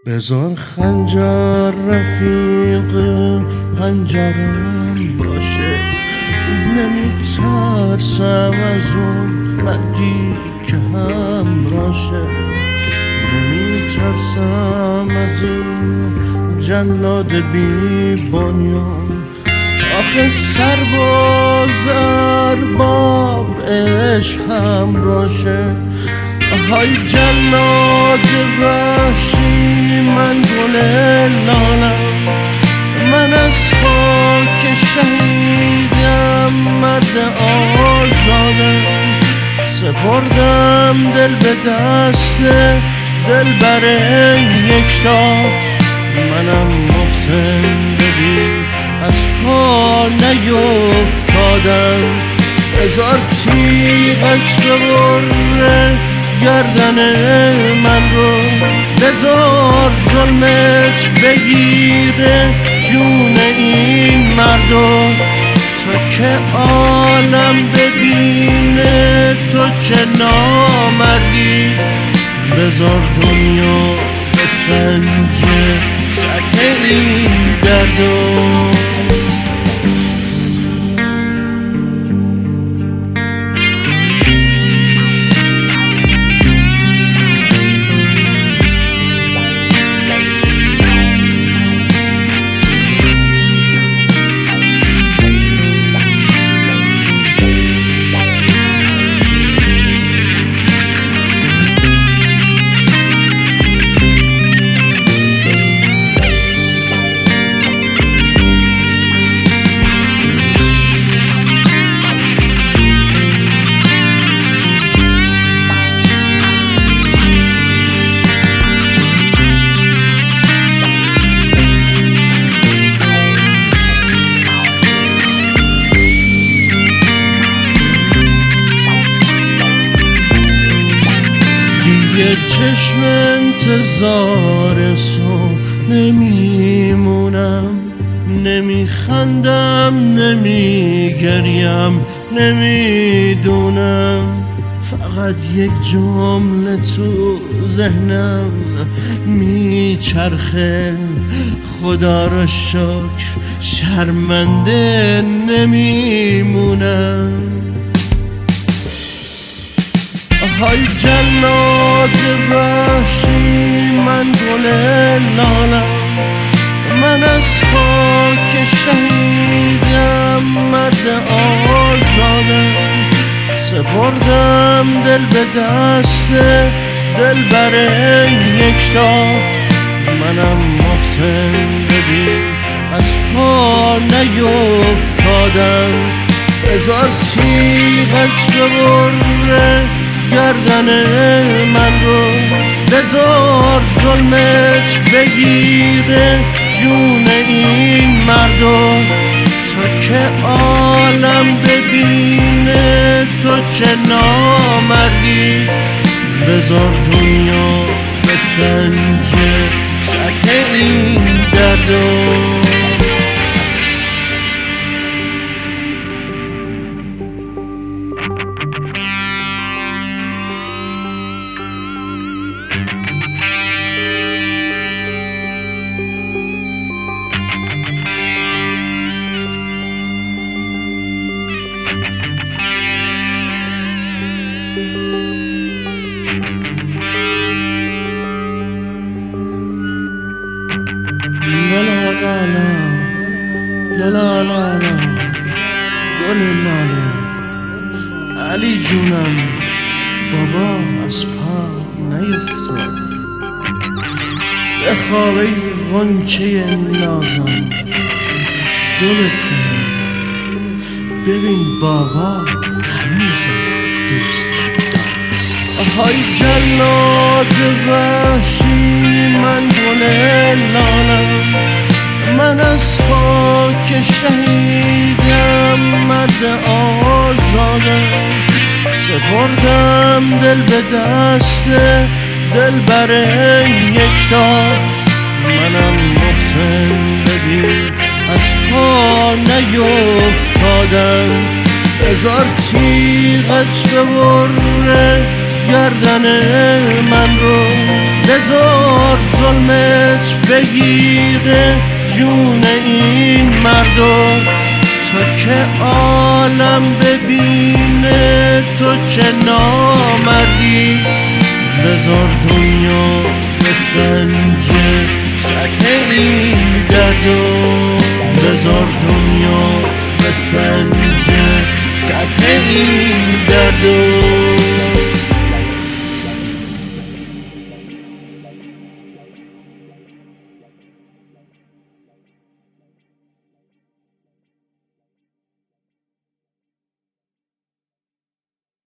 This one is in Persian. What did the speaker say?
بذار خنجر رفیق پنجرم باشه، نمیترسم از اون مرگی که همراشه، نمیترسم از این جلاد بی بنیان. آخه سرباز ارباب عشق همراشه. های جلاد وحشی من گل لالم، من از خاک شهیدم مرد آزادم. سپردم دل به دست دلبر یکتا، منم محسن ببین از پا نیفتادم. هزار تیغت ببره گردن من رو، بذار ظلمت بگیره جون این مردو، تا که عالم ببینه تو چه نامردی. بذار دنیا بسنجه سطح این دردو. یه چشم انتظار صبح نمیمونم، نمیخندم نمیگریم نمیدونم. فقط یک جمله تو ذهنم میچرخه، خدا را شکر شرمنده نمیمونم. های جلاد وحشی من گل لالم، من از خاک شهیدم مرد آزادم. سپردم دل به دست دلبر یکتا، منم محسن ببین از پا نیفتادم. هزار تیغت ببره گردن من رو، بذار ظلمت بگیره جون این مردو، تا که عالم ببینه تو چه نامردی. بذار دنیا بسنجه سطح این دردو. لا لا لا لا گل لاله، علی جونم بابا از پا نیفتاده. بخواب ای غنچه نازم گل پونم، ببین بابا هنوزم دوست داره. های جلاد وحشی من گل لالم، من از خاک شهیدم مرد آزادم. سپردم دل به دست دلبر یکتا، منم محسن ببین از پا نیفتادم. هزار تیغت ببره گردن من رو، بذار ظلمت بگیره جون این مردم، تا که عالم ببینه تو چه نامردی. بذار دنیا بسنجه سطح این دردو، بذار دنیا بسنجه سطح این دردو.